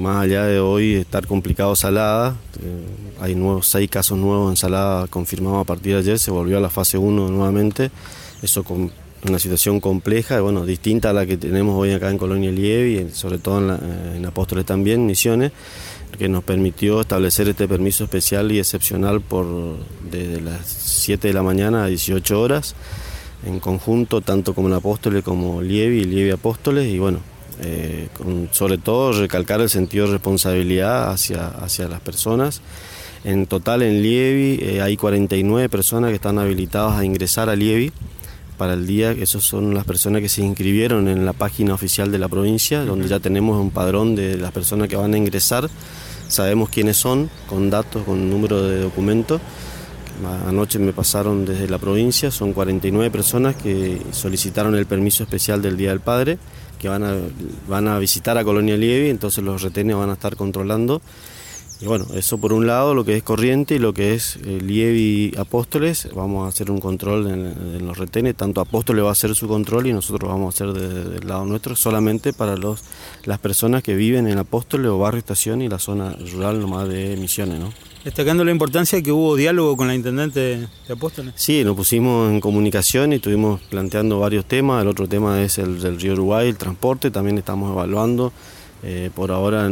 más allá de hoy estar complicado Salada, hay 6 casos nuevos en Salada confirmados a partir de ayer, se volvió a la fase 1 nuevamente, eso con una situación compleja, bueno, distinta a la que tenemos hoy acá en Colonia Lievi, sobre todo en Apóstoles también, Misiones, que nos permitió establecer este permiso especial y excepcional desde las 7 de la mañana a 18 horas, en conjunto, tanto como en Apóstoles como Lievi y Lievi Apóstoles, y bueno, sobre todo recalcar el sentido de responsabilidad hacia las personas. En total en Lievi hay 49 personas que están habilitadas a ingresar a Lievi para el día. Esos son las personas que se inscribieron en la página oficial de la provincia, donde ya tenemos un padrón de las personas que van a ingresar, sabemos quiénes son, con datos, con número de documento. Anoche me pasaron desde la provincia, son 49 personas que solicitaron el permiso especial del Día del Padre, que van a visitar a Colonia Lievi, entonces los retenes van a estar controlando. Y bueno, eso por un lado, lo que es Corriente y lo que es Lievi Apóstoles, vamos a hacer un control en los retenes, tanto Apóstoles va a hacer su control y nosotros vamos a hacer del lado nuestro, solamente para las personas que viven en Apóstoles o Barrio Estación y la zona rural nomás de Misiones, ¿no? Destacando la importancia de que hubo diálogo con la intendente de Apóstoles. Sí, nos pusimos en comunicación y estuvimos planteando varios temas. El otro tema es el del río Uruguay, el transporte, también estamos evaluando. Por ahora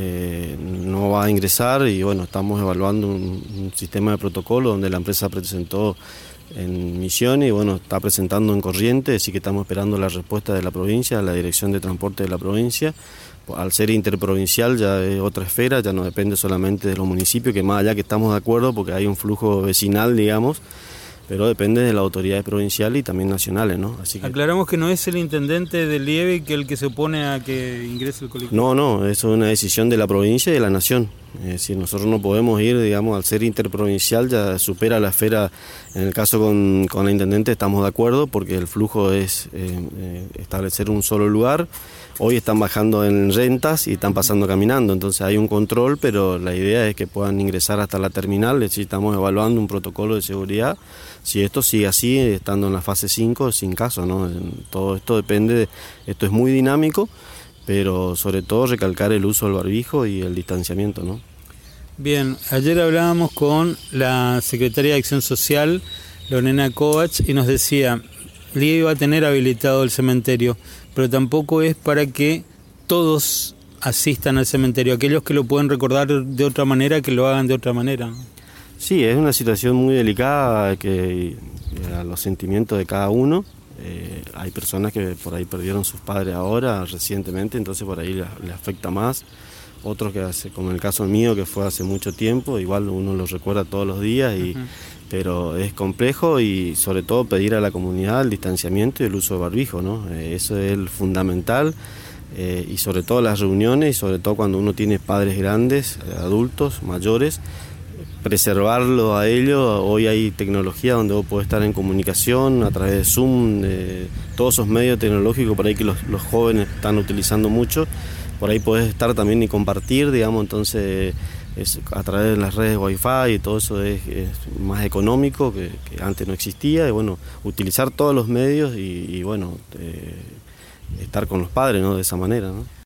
no va a ingresar y bueno, estamos evaluando un sistema de protocolo donde la empresa presentó en Misiones y bueno, está presentando en Corrientes, así que estamos esperando la respuesta de la provincia, de la Dirección de Transporte de la provincia. Al ser interprovincial ya es otra esfera, ya no depende solamente de los municipios, que más allá que estamos de acuerdo porque hay un flujo vecinal, digamos, pero depende de las autoridades provinciales y también nacionales, ¿no? Así que... Aclaramos que no es el intendente de Lievi el que se opone a que ingrese el colectivo. No, eso es una decisión de la provincia y de la nación. Es decir, nosotros no podemos ir, digamos, al ser interprovincial ya supera la esfera. En el caso con la intendente estamos de acuerdo porque el flujo es establecer un solo lugar. Hoy están bajando en rentas y están pasando caminando, entonces hay un control, pero la idea es que puedan ingresar hasta la terminal. Estamos evaluando un protocolo de seguridad. Si esto sigue así, estando en la fase 5, sin caso, ¿no? Todo esto depende, esto es muy dinámico, pero sobre todo recalcar el uso del barbijo y el distanciamiento, ¿no? Bien, ayer hablábamos con la secretaria de Acción Social, Lorena Kovacs, y nos decía, Lievi va a tener habilitado el cementerio, pero tampoco es para que todos asistan al cementerio, aquellos que lo pueden recordar de otra manera, que lo hagan de otra manera. Sí, es una situación muy delicada que a los sentimientos de cada uno. Hay personas que por ahí perdieron sus padres ahora, recientemente, entonces por ahí les afecta más. Otros como en el caso mío, que fue hace mucho tiempo, igual uno lo recuerda todos los días, pero es complejo y sobre todo pedir a la comunidad el distanciamiento y el uso de barbijo, ¿no? Eso es el fundamental. Y sobre todo las reuniones y sobre todo cuando uno tiene padres grandes, adultos, mayores, preservarlo a ellos. Hoy hay tecnología donde vos podés estar en comunicación a través de Zoom, todos esos medios tecnológicos por ahí que los jóvenes están utilizando mucho, por ahí podés estar también y compartir, digamos, entonces a través de las redes Wi-Fi y todo eso es más económico que antes no existía, y bueno, utilizar todos los medios y bueno, estar con los padres, ¿no? De esa manera, ¿no?